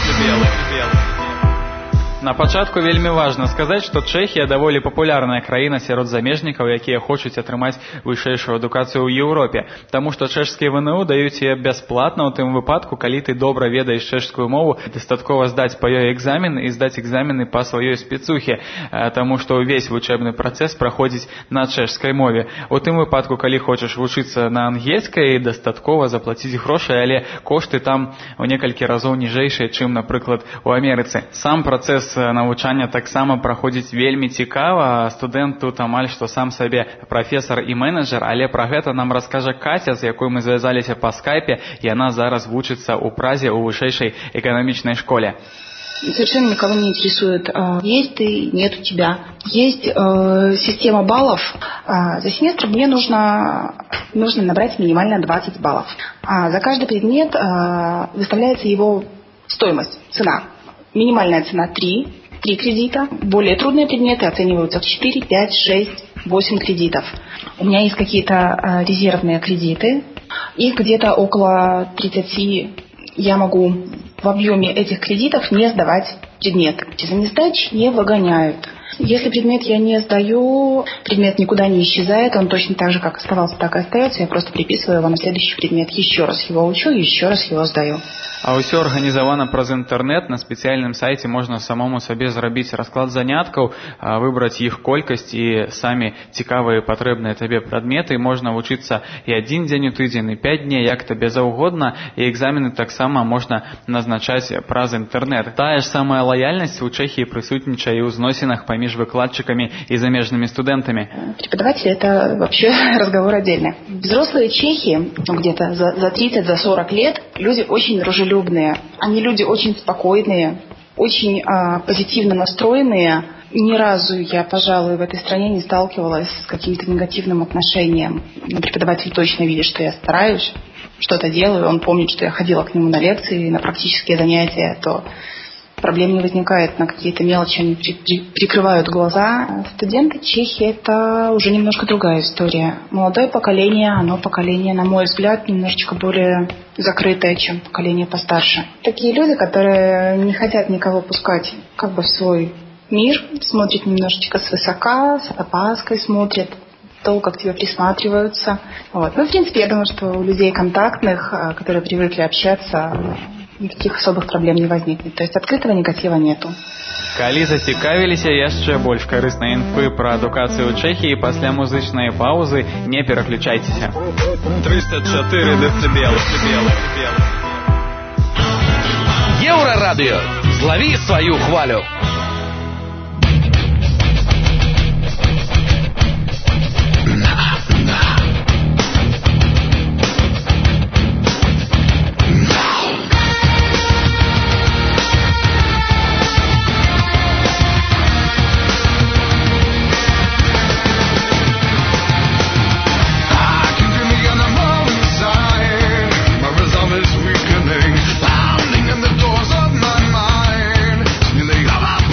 На пачатку вельмі важна сказаць, што Чэхія даволі папулярная краіна сярод замежнікаў, якія хочуць атрымаць вышэйшую адукацыю ў Еўропе, таму што чэшскія ВНУ даюць яе бясплатна ў тым выпадку, калі ты добра ведаеш чэшскую мову, дастаткова здаць па ёй экзамен і здаць экзамены па сваёй спецухе, таму што ўвесь вучэбны працэс праходзіць на чэшскай мове. У тым выпадку, калі хочаш вучыцца на ангельскай, дастаткова заплаціць грошы, але кошты там у некалькі разоў ніжэйшыя, чым, напрыклад, у Амерыцы. Сам працэс навучання таксама праходзіць вельмі цікава. Студэнт тут амаль што сам сабе прафесар і менеджер, але пра гэта нам раскажа Катя, з якой мы звязаліся па скайпе. Яна зараз вучыцца ў Празе ў вышэйшай эканамічнай школе. Совершенно никого не интересует, есть ты, нет у тебя. Есть система баллов. За семестр мне нужно набрать минимально 20 баллов. За каждый предмет выставляется его стоимость, цена. Минимальная цена 3 кредита. Более трудные предметы оцениваются в 4, 5, 6, 8 кредитов. У меня есть какие-то резервные кредиты. Их где-то около 30 я могу в объеме этих кредитов не сдавать предметы. За несдачу не выгоняют. Если предмет я не сдаю, предмет никуда не исчезает, он точно так же, как оставался, так и остается. Я просто приписываю его на следующий предмет. Еще раз его учу, еще раз его сдаю. А ўсё арганізавана праз інтэрнэт. На спецыяльным сайце можна самому сабе зрабіць расклад заняткаў, выбраць іх колькасць і самі цікавыя патрэбныя табе прадметы. Можна вучыцца і 1 дзень у тыдзень, і 5 дней, як табе заўгодна. І экзамены таксама можна назначаць праз інтэрнэт. Тая ж самая лаяльнасць у Чэхіі прысутнічае і ў зносінах паміж выкладчиками и замежными студентами. Преподаватели — это вообще разговор отдельный. Взрослые чехи, где-то за 30, за 40 лет, люди очень дружелюбные. Они люди очень спокойные, очень позитивно настроенные. Ни разу я, пожалуй, в этой стране не сталкивалась с каким-то негативным отношением. Преподаватель точно видит, что я стараюсь, что-то делаю. Он помнит, что я ходила к нему на лекции, на практические занятия, то проблем не возникает, на какие-то мелочи они прикрывают глаза. Студенты Чехии — это уже немножко другая история. Молодое поколение, оно поколение, на мой взгляд, немножечко более закрытое, чем поколение постарше. Такие люди, которые не хотят никого пускать как бы в свой мир, смотрят немножечко свысока, с опаской смотрят, долго к тебе присматриваются. Вот. Ну, в принципе, я думаю, что у людей контактных, которые привыкли общаться, никаких особых проблем не возникнет. То есть открытого негатива нету. Калі зацікавіліся яшчэ больш карыснай інфы пра адукацыю ў Чэхіі, пасля музычнай паўзы не пераключайцеся. 304 дэцыбелы. Еўрарадыё. Злаві сваю хвалю. Weakening, pounding in the doors of my mind. They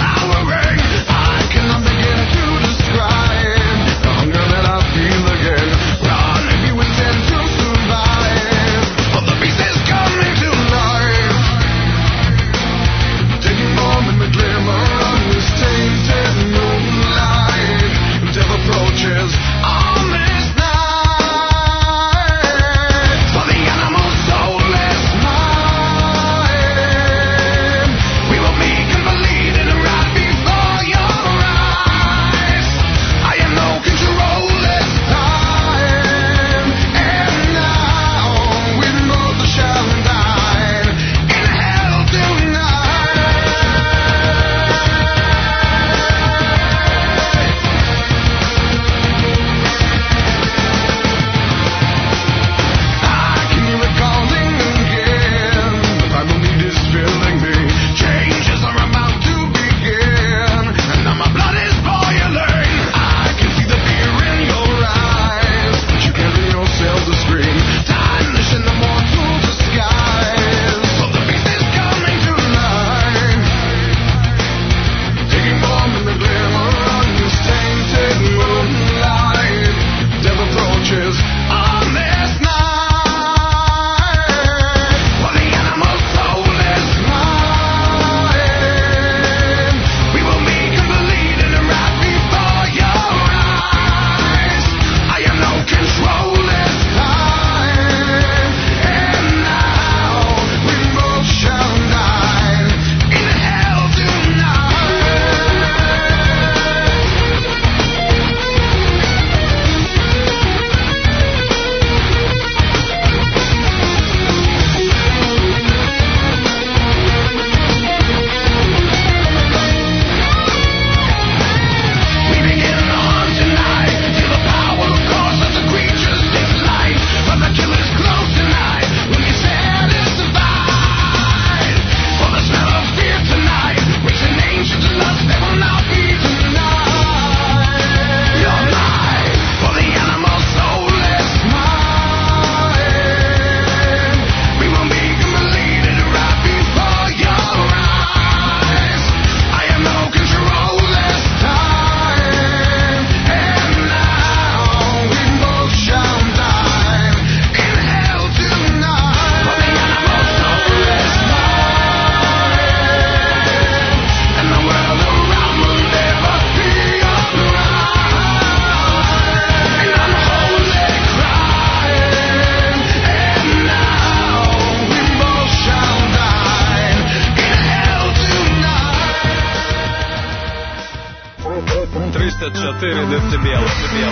304 децибелы.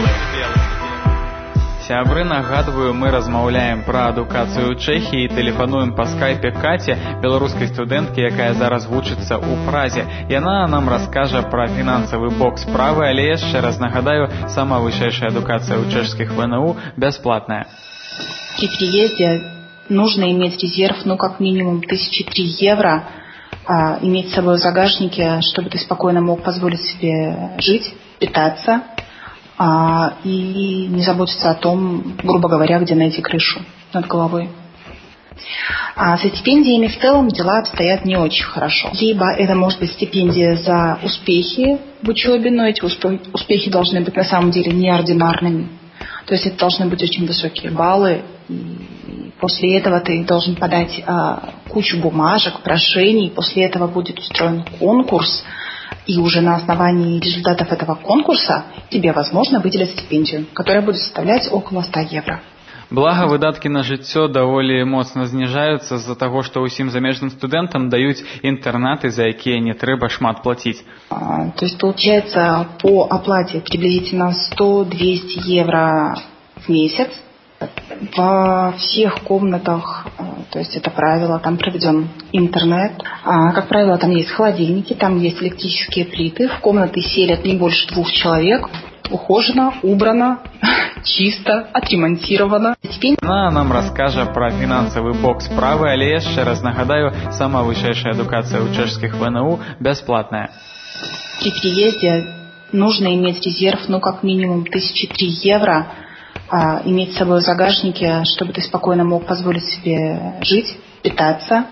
Сябры, нагадваю, мы размаўляем пра адукацыю ў Чэхіі і тэлефануем па скайпе Каце, беларускай студэнткі, якая зараз вучыцца ў Празе. Яна нам раскажа пра фінансавы бок справы, але яшчэ раз нагадаю, сама вышэйшая адукацыя ў чэшскіх ВНУ бясплатная. При приезде нужно иметь резерв, как минимум 1003 евро, иметь с собой в загашнике, чтобы ты спокойно мог позволить себе жить, питаться, и не заботиться о том, грубо говоря, где найти крышу над головой. Со стипендиями в целом дела обстоят не очень хорошо. Либо это может быть стипендия за успехи в учебе, но эти успехи должны быть на самом деле неординарными. То есть это должны быть очень высокие баллы. И после этого ты должен подать кучу бумажек, прошений. После этого будет устроен конкурс. И уже на основании результатов этого конкурса тебе, возможно, выделят стипендию, которая будет составлять около 100 евро. Блага, выдаткі на жыццё даволі моцна зніжаюцца з-за таго, што ўсім замежным студэнтам даюць інтэрнаты, за якія не трэба шмат плаціць. То есть получается по оплате приблизительно 100-200 евро в месяц. Во всех комнатах, то есть это правило, там проведен интернет. Как правило, там есть холодильники, там есть электрические плиты. В комнаты селят не больше 2 человек. Ухожено, убрано, чисто, отремонтировано. Она нам раскажа пра фінансавы бок справы, але яшчэ раз нагадаю, сама вышэйшая адукацыя ў чэшскіх ВНУ бясплатная. При приезде нужно иметь резерв, как минимум 1003 евро, иметь с собой в загашнике, чтобы ты спокойно мог позволить себе жить, питаться,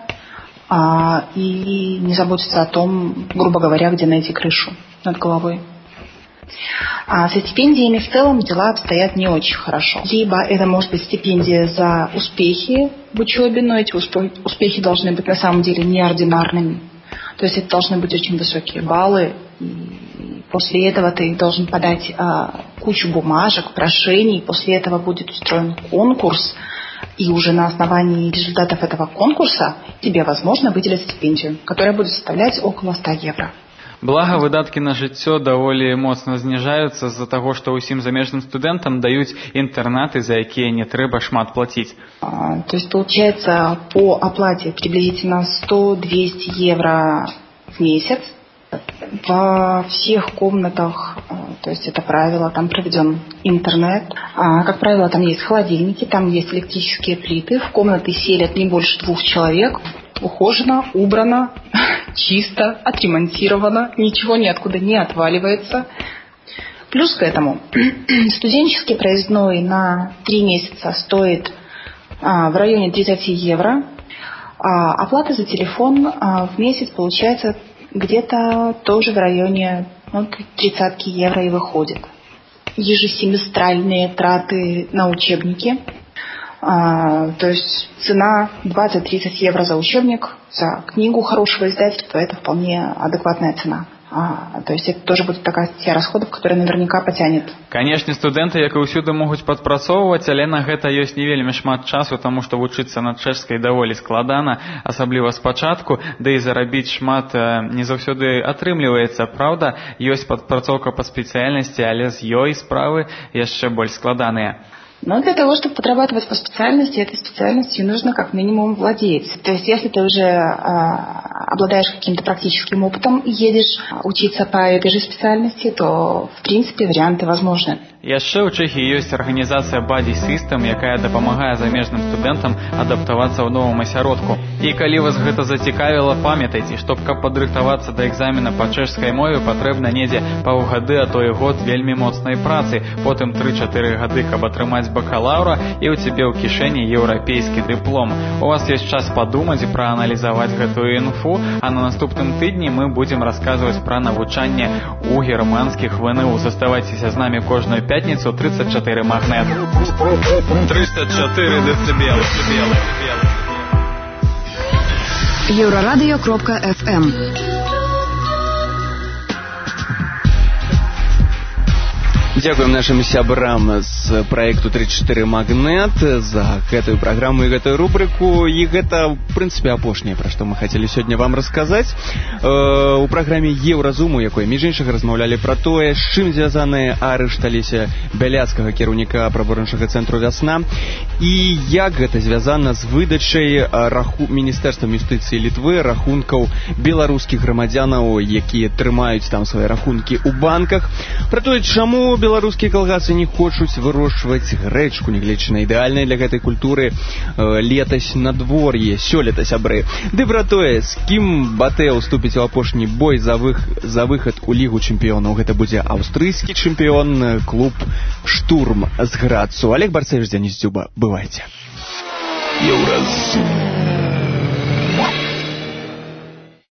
и не заботиться о том, грубо говоря, где найти крышу над головой. Со стипендиями в целом дела обстоят не очень хорошо. Либо это может быть стипендия за успехи в учебе, но эти успехи должны быть на самом деле неординарными. То есть это должны быть очень высокие баллы. И после этого ты должен подать кучу бумажек, прошений. После этого будет устроен конкурс. И уже на основании результатов этого конкурса тебе, возможно, выделят стипендию, которая будет составлять около 100 евро. Блага, выдаткі на жыццё даволі моцна зніжаюцца з-за таго, што ўсім замежным студэнтам даюць інтэрнаты, за якія не трэба шмат плаціць. То есть получается по оплате приблизительно 100-200 евро в месяц. Во всех комнатах, то есть это правило, там проведен интернет. Как правило, там есть холодильники, там есть электрические плиты. В комнаты селят не больше 2 человек. Ухожено, убрано, чисто, отремонтировано, ничего ниоткуда не отваливается. Плюс к этому студенческий проездной на 3 месяца стоит в районе 30 евро. Оплата за телефон в месяц получается где-то тоже в районе 30 евро и выходит. Ежесеместральные траты на учебники. То есть цена 20-30 евро за учебник, за книгу хорошего издательства, это вполне адекватная цена. То есть это тоже будет такая статья расходов, которая наверняка потянет. Канешне, студэнты, як і ўсюды, могуць падпрацоўваць, але на гэта ёсць не вельмі шмат часу, таму што вучыцца на чэшскай даволі складана, асабліва спачатку, да і зарабіць шмат не заўсёды атрымліваецца. Праўда, ёсць падпрацоўка па спецыяльнасці, але з ёй справы яшчэ больш складаныя. Но для того, чтобы подрабатывать по специальности, этой специальностью нужно как минимум владеть. То есть если ты уже обладаешь каким-то практическим опытом и едешь учиться по этой же специальности, то в принципе варианты возможны. Яшчэ ў Чэхіі ёсць арганізацыя Buddy System, якая дапамагае замежным студэнтам адаптавацца ў новым асяродку. І калі вас гэта зацікавіла, памятайце, што каб падрыхтавацца да экзамена па чэшскай мове, патрэбна недзе паўгады, а то і год вельмі моцнай працы, потым 3-4 гады, каб атрымаць бакалаўра, і ў цябе ў кішэні еўрапейскі дыплом. У вас ёсць час падумаць і прааналізаваць гэтую інфу, а на наступным тыдні мы будзем расказваць пра навучанне ў германскіх ВНУ. Заставайцеся з намі кожную пятницу 34 магнет. 304 децибелы. Еврорадио.FM. Дзякуем нашим сябрам з праекту 34 Магнет за гэтую праграму і гэтую рубрыку. І гэта, в прынцыпе, апошняе, пра што мы хацелі сёння вам расказаць. У праграме Еўразум, у якой, між іншых, размаўлялі пра тое, з чым звязаны арышт Алеся Бяляцкага, кіраўніка праваабарончага цэнтру «Вясна», і як гэта звязана з выдачай Міністэрствам юстыцыі Літвы рахункаў беларускіх грамадзянаў, якія трымаюць там свае рахункі ў банках. Пра тое, чаму беларускія калгасы не хочуць вырошчваць грэчку, нягледзячы на ідэальнае для гэтай культуры летась надвор'е, сёлета, сябры. Ды пра тое, з кім Батэ уступіць у апошні бой за выхад у Лігу чэмпіёнаў. Гэта будзе аўстрыйскі чэмпіён, клуб «Штурм» з Грацу. Олег Барцевич, Дзяніс Дзюба. Бывайце. Еўразум.